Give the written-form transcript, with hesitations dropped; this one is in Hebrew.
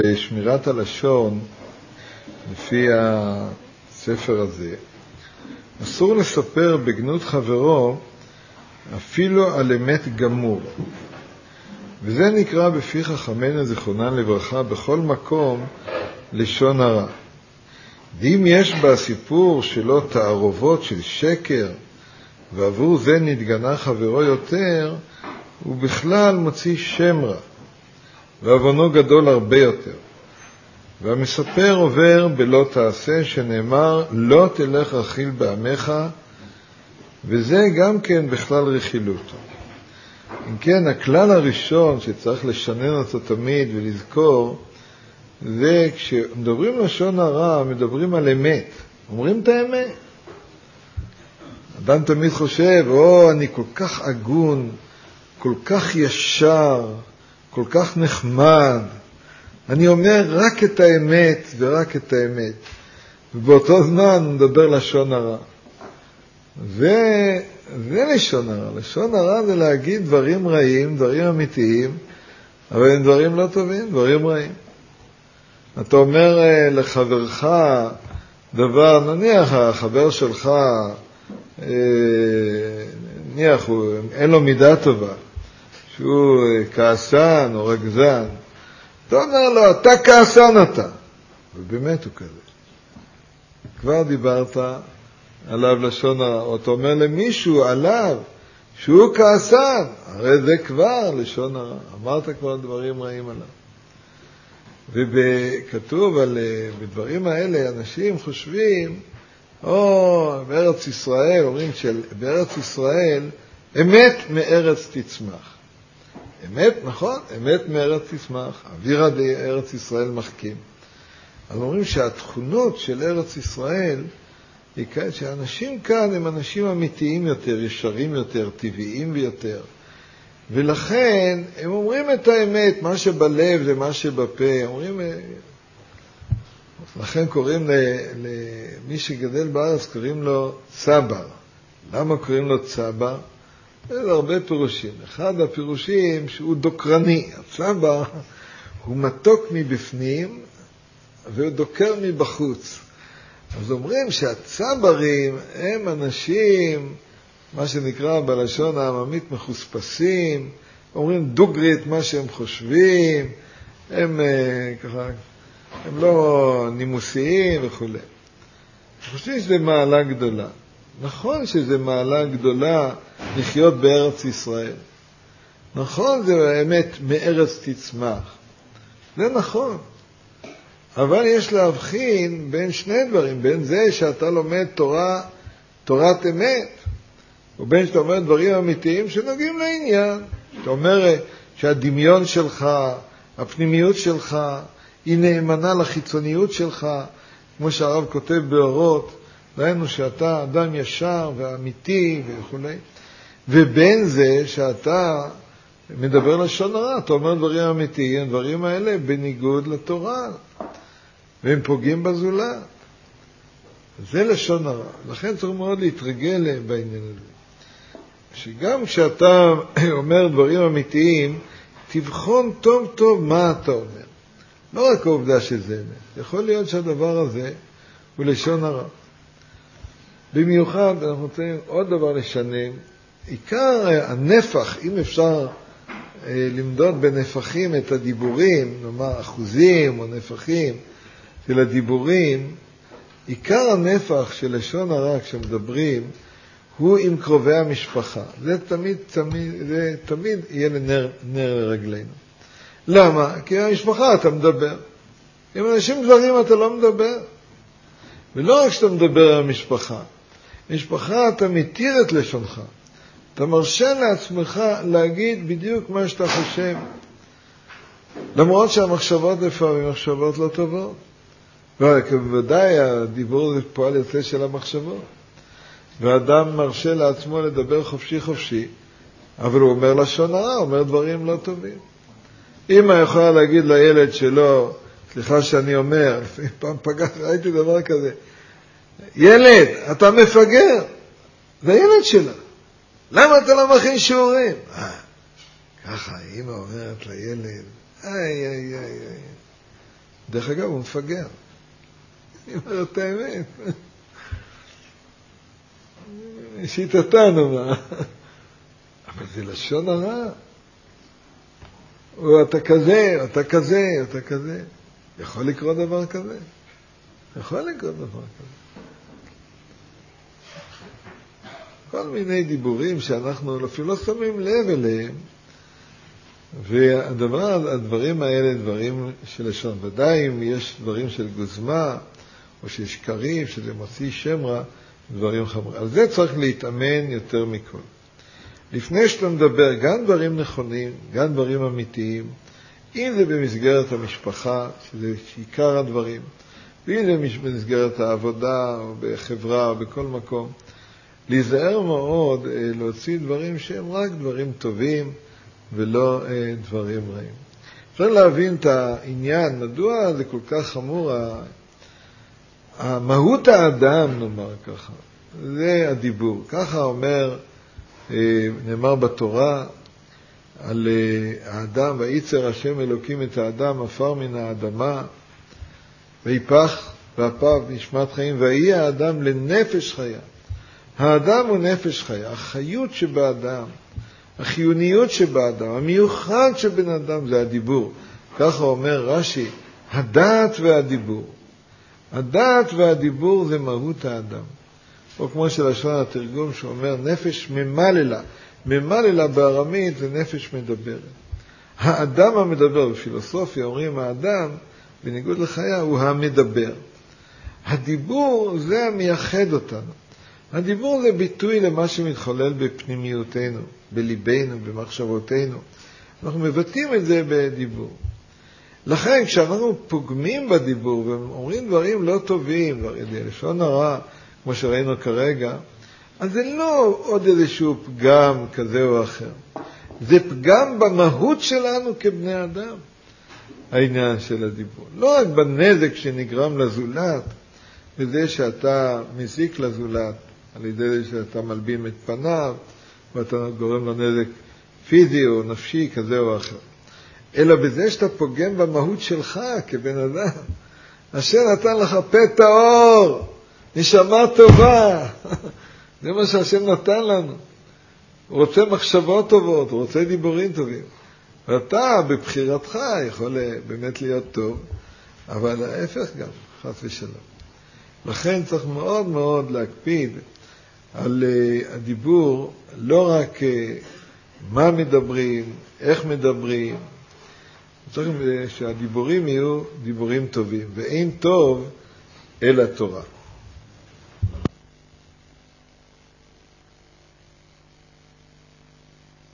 שמירת הלשון, לפי הספר הזה, אסור לספר בגנות חברו אפילו על אמת גמור. וזה נקרא בפי חכמינו זיכרונם לברכה בכל מקום לשון הרע. ואם יש בסיפור שלו תערובות של שקר, ועבור זה נתגנה חברו יותר, הוא בכלל מוציא שם רע, ועוונו גדול הרבה יותר. והמספר עובר בלא תעשה, שנאמר לא תלך רכיל בעמך, וזה גם כן בכלל רכילות. אם כן, הכלל הראשון שצריך לשנן אותו תמיד ולזכור, זה כשמדברים לשון הרע, מדברים על אמת, אומרים את האמת. אדם תמיד חושב, אני כל כך הגון, כל כך ישר, כל כך נחמד, אני אומר רק את האמת ורק את האמת. ובאותו זמן מדבר לשון הרע. זה לשון הרע. לשון הרע זה להגיד דברים רעים, דברים אמיתיים, אבל הם דברים לא טובים, דברים רעים. אתה אומר לחברך דבר, נניח החבר שלך, נניח אין לו מידה טובה, שהוא כעסן או רגזן, אתה אומר לו, אתה כעסן אתה. ובאמת הוא כזה. כבר דיברת עליו לשון הרע, או אתה אומר למישהו עליו שהוא כעסן, הרי זה כבר לשון הרע. אמרת כבר דברים רעים עליו. וכתוב בדברים האלה, אנשים חושבים, בארץ ישראל, אומרים שבארץ ישראל, אמת מארץ תצמח. אמת, נכון? אמת מארץ תצמח. אווירה בארץ ישראל מחכים. אז אומרים שהתכונות של ארץ ישראל, היא כאלה שאנשים כאן הם אנשים אמיתיים יותר, ישרים יותר, טבעיים ביותר. ולכן הם אומרים את האמת, מה שבלב זה מה שבפה. לכן קוראים למי שגדל בארץ, קוראים לו צבר. למה קוראים לו צבר? יש הרבה פירושים. אחד הפירושים שהוא דוקרני. הצבר הוא מתוק מבפנים והוא דוקר מבחוץ. אז אומרים שהצברים הם אנשים, מה שנקרא בלשון העממית מחוספסים, אומרים דוגרית מה שהם חושבים, הם לא נימוסיים וכו'. חושבים שזה מעלה גדולה. נכון שזה מעלה גדולה לחיות בארץ ישראל. נכון, זה באמת מארץ תצמח. זה נכון. אבל יש להבחין בין שני דברים, בין זה שאתה לומד תורת אמת, ובין שאתה אומר דברים אמיתיים שנוגעים לעניין. אתה אומר שהדמיון שלך, הפנימיות שלך, היא נאמנה לחיצוניות שלך, כמו שהרב כותב באורות, ראינו שאתה אדם ישר ואמיתי וכו'. ובין זה שאתה מדבר לשון הרע, אתה אומר דברים אמיתיים, הדברים האלה בניגוד לתורה, והם פוגעים בזולת. זה לשון הרע. לכן צריך מאוד להתרגל בעניין הזה. שגם כשאתה אומר דברים אמיתיים, תבחון טוב טוב מה אתה אומר. לא רק העובדה שזה אמת. יכול להיות שהדבר הזה הוא לשון הרע. במיוחד אנחנו רוצים עוד דבר לשנן. עיקר הנפח, אם אפשר למדוד בנפחים את הדיבורים, נאמר אחוזים או נפחים של הדיבורים, עיקר הנפח של לשון הרע כשמדברים הוא עם קרובי המשפחה. זה תמיד יהיה נר לרגלינו. למה? כי המשפחה אתה מדבר. עם אנשים דברים אתה לא מדבר. ולא רק שאתה מדבר על המשפחה. משפחה אתה מתיר את לשונך. אתה מרשה לעצמך להגיד בדיוק מה שאתה חושב. למרות שהמחשבות לפעמים מחשבות לא טובות. ובוודאי הדיבור זה פועל יוצא של המחשבות. ואדם מרשה לעצמו לדבר חופשי, אבל הוא אומר לשון הרע, אומר דברים לא טובים. אמא יכולה להגיד לילד שלו, סליחה שאני אומר, לפני פעם ראיתי דבר כזה, ילד, אתה מפגר. זה ילד שלה. למה אתה לא מכין שיעורים? ככה, אמא אומרת לילד, איי. דרך אגב, הוא מפגר. אני אומר את האמת. שיטתנו, מה? אבל זה לשון הרע. או אתה כזה, אתה כזה, אתה כזה. יכול לקרות דבר כזה? יכול לקרות דבר כזה. כל מיני דיבורים שאנחנו אפילו לא שמים לב אליהם, והדברים האלה דברים של לשון. ודאי אם יש דברים של גוזמה, או של שקרים, שזה מוציא שם רע, דברים חמורים. על זה צריך להתאמן יותר מכל. לפני שאתה מדבר גם דברים נכונים, גם דברים אמיתיים, אם זה במסגרת המשפחה, שזה עיקר הדברים, ואם זה במסגרת העבודה, או בחברה, או בכל מקום, להיזהר מאוד להוציא דברים שהם רק דברים טובים, ולא דברים רעים. אפשר להבין את העניין, מדוע זה כל כך חמור, מהות האדם, נאמר ככה, זה הדיבור. ככה נאמר בתורה על האדם, וייצר השם אלוקים את האדם עפר מן האדמה, ויפח ואפיו נשמת חיים, ויהי האדם לנפש חיה. האדם הוא נפש חיה, החיות שבאדם, החיוניות שבאדם, המיוחד שבן אדם זה הדיבור. ככה אומר רש"י, הדעת והדיבור. הדעת והדיבור זה מהות האדם. או כמו שלשון התרגום שאומר נפש ממללה. ממללה בארמית זה נפש מדברת. האדם המדבר, בפילוסופיה אומרים האדם, בניגוד לחיה, הוא המדבר. הדיבור זה המייחד אותנו. הדיבור זה ביטוי למה שמתחולל בפנימיותנו, בליבנו, במחשבותינו. אנחנו מבטאים את זה בדיבור. לכן כשאנחנו פוגמים בדיבור ואומרים דברים לא טובים, לשון הרע, כמו שראינו כרגע, אז זה לא עוד איזשהו פגם כזה או אחר. זה פגם במהות שלנו כבני אדם, העניין של הדיבור. לא רק בנזק שנגרם לזולת, בזה שאתה מזיק לזולת, על ידי זה שאתה מלבין את פניו, ואתה גורם לו נזק פיזי או נפשי כזה או אחר. אלא בזה שאתה פוגם במהות שלך כבן אדם. השם נתן לך פה טהור, נשמה טובה. זה מה שהשם נתן לנו. הוא רוצה מחשבות טובות, הוא רוצה דיבורים טובים. ואתה בבחירתך יכול באמת להיות טוב, אבל ההפך גם, חס ושלום. לכן צריך מאוד מאוד להקפיד על הדיבור, לא רק מה מדברים, איך מדברים, צריך שהדיבורים יהיו דיבורים טובים, ואין טוב אלא תורה.